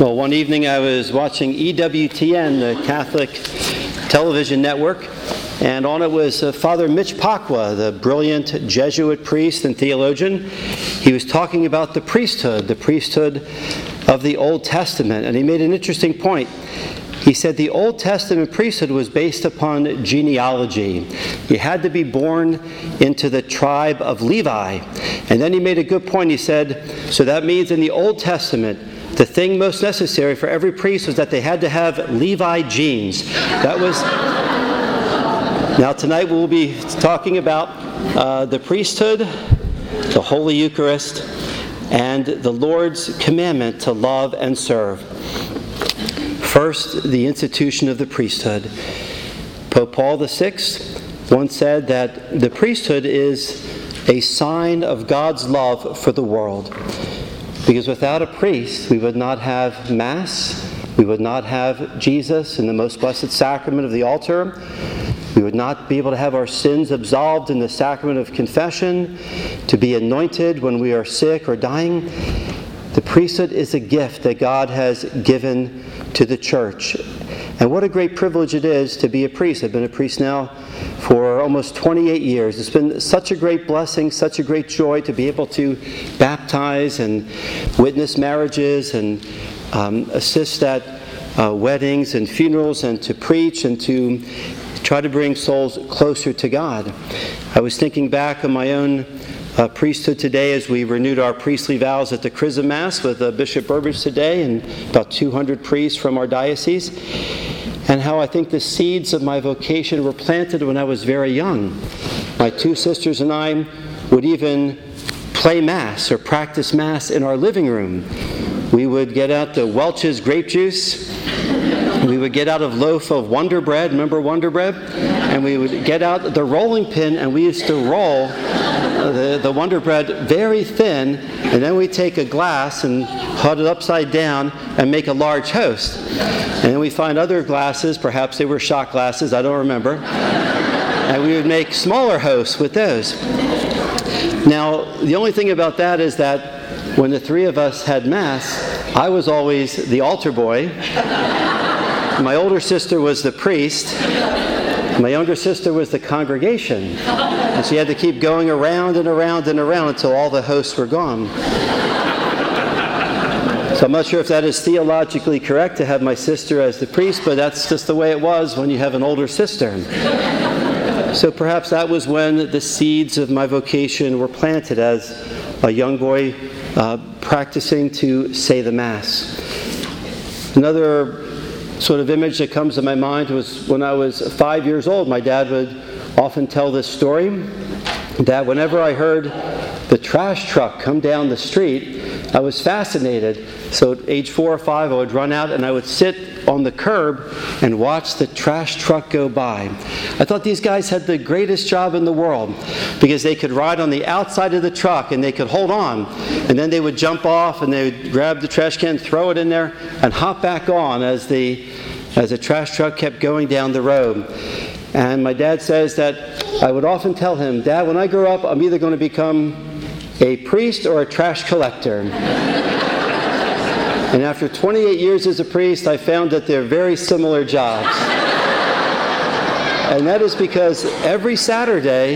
Well, one evening I was watching EWTN, the Catholic television network, and on it was Father Mitch Pacwa, the brilliant Jesuit priest and theologian. He was talking about the priesthood of the Old Testament, and he made an interesting point. He said the Old Testament priesthood was based upon genealogy. You had to be born into the tribe of Levi. And then he made a good point. He said, so that means in the Old Testament, the thing most necessary for every priest was that they had to have Levi genes. That was... Now tonight we'll be talking about the priesthood, the Holy Eucharist, and the Lord's commandment to love and serve. First, the institution of the priesthood. Pope Paul VI once said that the priesthood is a sign of God's love for the world. Because without a priest, we would not have Mass, we would not have Jesus in the most blessed sacrament of the altar, we would not be able to have our sins absolved in the sacrament of confession, to be anointed when we are sick or dying. The priesthood is a gift that God has given to the church. And what a great privilege it is to be a priest. I've been a priest now for almost 28 years. It's been such a great blessing, such a great joy to be able to baptize and witness marriages and assist at weddings and funerals and to preach and to try to bring souls closer to God. I was thinking back on my own priesthood today as we renewed our priestly vows at the Chrism Mass with Bishop Burbage today and about 200 priests from our diocese, and how I think the seeds of my vocation were planted when I was very young. My two sisters and I would even play Mass or practice Mass in our living room. We would get out the Welch's grape juice. We would get out a loaf of Wonder Bread, remember Wonder Bread? And we would get out the rolling pin, and we used to roll the Wonder Bread very thin, and then we'd take a glass and hold it upside down and make a large host. And then we find other glasses, perhaps they were shot glasses, I don't remember, and we would make smaller hosts with those. Now, the only thing about that is that when the three of us had Mass, I was always the altar boy. My older sister was the priest. My younger sister was the congregation. And she had to keep going around and around and around until all the hosts were gone. So I'm not sure if that is theologically correct to have my sister as the priest, but that's just the way it was when you have an older sister. So perhaps that was when the seeds of my vocation were planted as a young boy practicing to say the Mass. Another sort of image that comes to my mind was when I was 5 years old. My dad would often tell this story that whenever I heard the trash truck come down the street, I was fascinated. So at age 4 or 5, I would run out and I would sit on the curb and watch the trash truck go by. I thought these guys had the greatest job in the world because they could ride on the outside of the truck and they could hold on, and then they would jump off and they would grab the trash can, throw it in there, and hop back on as the trash truck kept going down the road. And my dad says that I would often tell him, Dad, when I grow up, I'm either going to become a priest or a trash collector. And after 28 years as a priest, I found that they're very similar jobs. And that is because every Saturday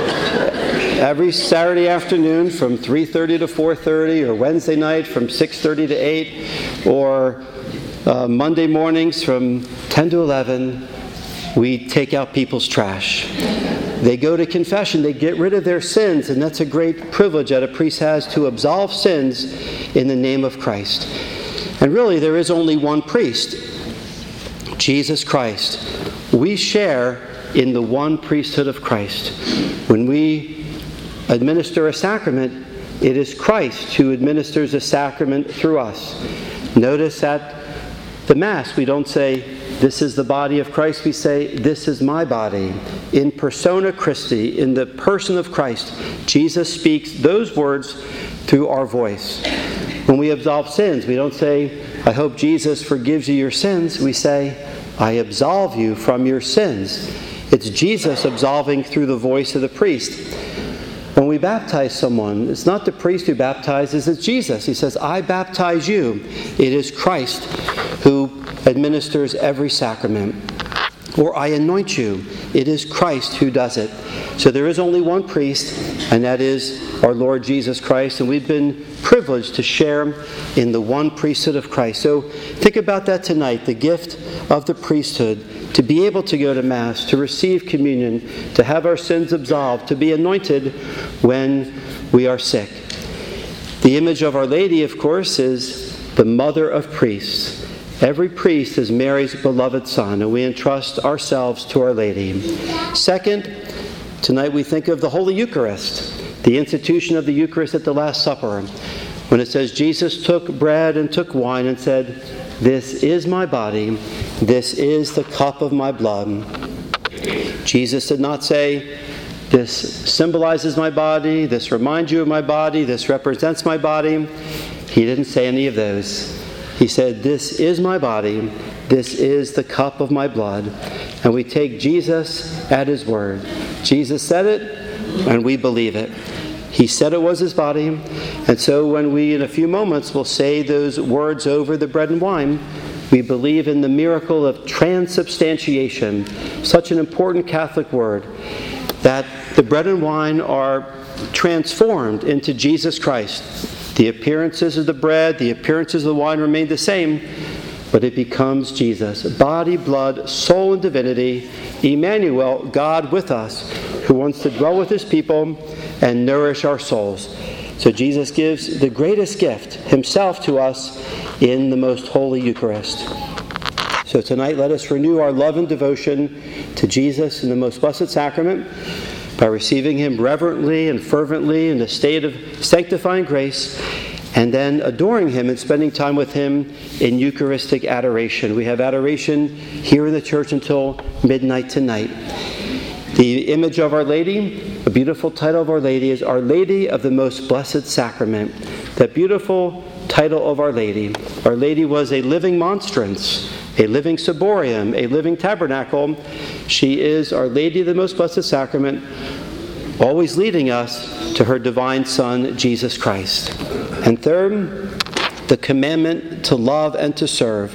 afternoon from 3:30 to 4:30, or Wednesday night from 6:30 to 8, or Monday mornings from 10 to 11, we take out people's trash. They go to confession, they get rid of their sins, and that's a great privilege that a priest has, to absolve sins in the name of Christ. And really, there is only one priest, Jesus Christ. We share in the one priesthood of Christ. When we administer a sacrament, it is Christ who administers a sacrament through us. Notice at the Mass, we don't say, this is the body of Christ. We say, this is my body. In persona Christi, in the person of Christ, Jesus speaks those words through our voice. When we absolve sins, we don't say, I hope Jesus forgives you your sins. We say, I absolve you from your sins. It's Jesus absolving through the voice of the priest. When we baptize someone, it's not the priest who baptizes, it's Jesus. He says, I baptize you. It is Christ who administers every sacrament. Or I anoint you. It is Christ who does it. So there is only one priest, and that is our Lord Jesus Christ. And we've been privileged to share in the one priesthood of Christ. So think about that tonight, the gift of the priesthood, to be able to go to Mass, to receive communion, to have our sins absolved, to be anointed when we are sick. The image of Our Lady, of course, is the mother of priests. Every priest is Mary's beloved son, and we entrust ourselves to Our Lady. Second, tonight we think of the Holy Eucharist, the institution of the Eucharist at the Last Supper, when it says Jesus took bread and took wine and said, this is my body, this is the cup of my blood. Jesus did not say, this symbolizes my body, this reminds you of my body, this represents my body. He didn't say any of those. He said, this is my body, this is the cup of my blood. And we take Jesus at his word. Jesus said it, and we believe it. He said it was his body, and so when we, in a few moments, will say those words over the bread and wine, we believe in the miracle of transubstantiation, such an important Catholic word, that the bread and wine are transformed into Jesus Christ. The appearances of the bread, the appearances of the wine remain the same, but it becomes Jesus. Body, blood, soul, and divinity, Emmanuel, God with us, who wants to dwell with his people and nourish our souls. So Jesus gives the greatest gift, himself, to us in the most holy Eucharist. So tonight, let us renew our love and devotion to Jesus in the most blessed sacrament by receiving him reverently and fervently in a state of sanctifying grace, and then adoring him and spending time with him in Eucharistic adoration. We have adoration here in the church until midnight tonight. The image of Our Lady, a beautiful title of Our Lady, is Our Lady of the Most Blessed Sacrament. That beautiful title of Our Lady. Our Lady was a living monstrance, a living ciborium, a living tabernacle. She is Our Lady of the Most Blessed Sacrament, always leading us to her divine Son, Jesus Christ. And third, the commandment to love and to serve.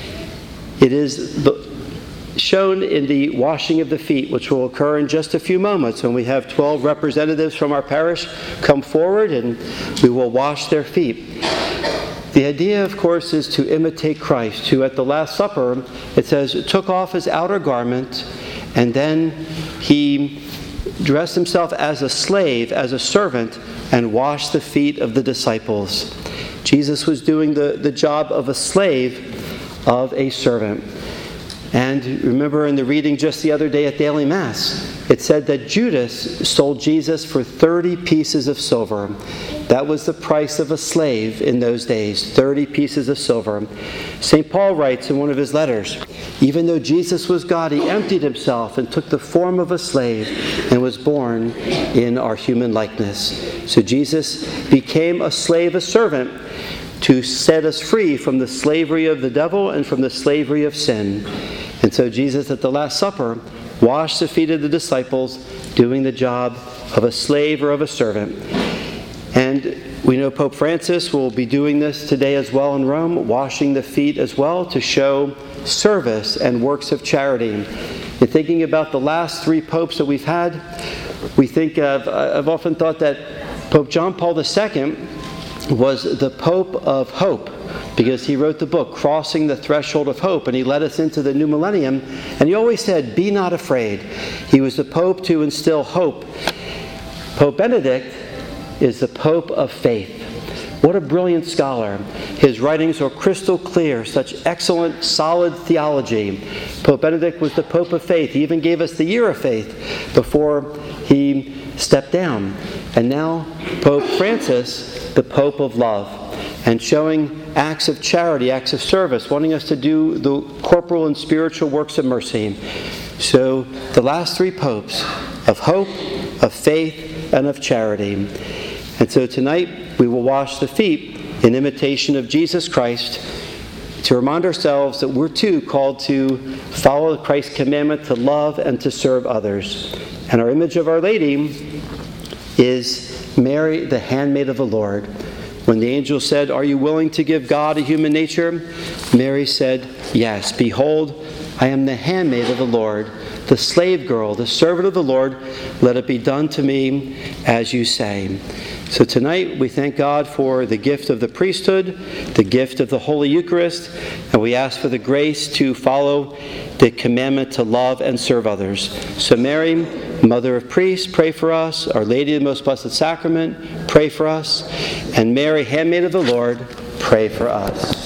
It is shown in the washing of the feet, which will occur in just a few moments when we have 12 representatives from our parish come forward and we will wash their feet. The idea, of course, is to imitate Christ, who at the Last Supper, it says, took off his outer garment, and then he dressed himself as a slave, as a servant, and washed the feet of the disciples. Jesus was doing the job of a slave, of a servant. And remember in the reading just the other day at Daily Mass, it said that Judas sold Jesus for 30 pieces of silver. That was the price of a slave in those days, 30 pieces of silver. St. Paul writes in one of his letters, even though Jesus was God, he emptied himself and took the form of a slave and was born in our human likeness. So Jesus became a slave, a servant, to set us free from the slavery of the devil and from the slavery of sin. And so Jesus at the Last Supper washed the feet of the disciples, doing the job of a slave or of a servant. And we know Pope Francis will be doing this today as well in Rome, washing the feet as well to show service and works of charity. And thinking about the last three popes that we've had, we think of, I've often thought that Pope John Paul II was the Pope of Hope, because he wrote the book, Crossing the Threshold of Hope, and he led us into the new millennium. And he always said, be not afraid. He was the Pope to instill hope. Pope Benedict is the Pope of faith. What a brilliant scholar. His writings are crystal clear, such excellent, solid theology. Pope Benedict was the Pope of faith. He even gave us the year of faith before he stepped down. And now Pope Francis, the Pope of love, and showing acts of charity, acts of service, wanting us to do the corporal and spiritual works of mercy. So the last three popes of hope, of faith, and of charity. And so tonight we will wash the feet in imitation of Jesus Christ to remind ourselves that we're too called to follow Christ's commandment to love and to serve others. And our image of Our Lady is Mary, the handmaid of the Lord. When the angel said, "Are you willing to give God a human nature?" Mary said, "Yes. Behold, I am the handmaid of the Lord, the slave girl, the servant of the Lord. Let it be done to me as you say." So tonight we thank God for the gift of the priesthood, the gift of the Holy Eucharist, and we ask for the grace to follow the commandment to love and serve others. So Mary, Mother of Priests, pray for us. Our Lady of the Most Blessed Sacrament, pray for us. And Mary, handmaid of the Lord, pray for us.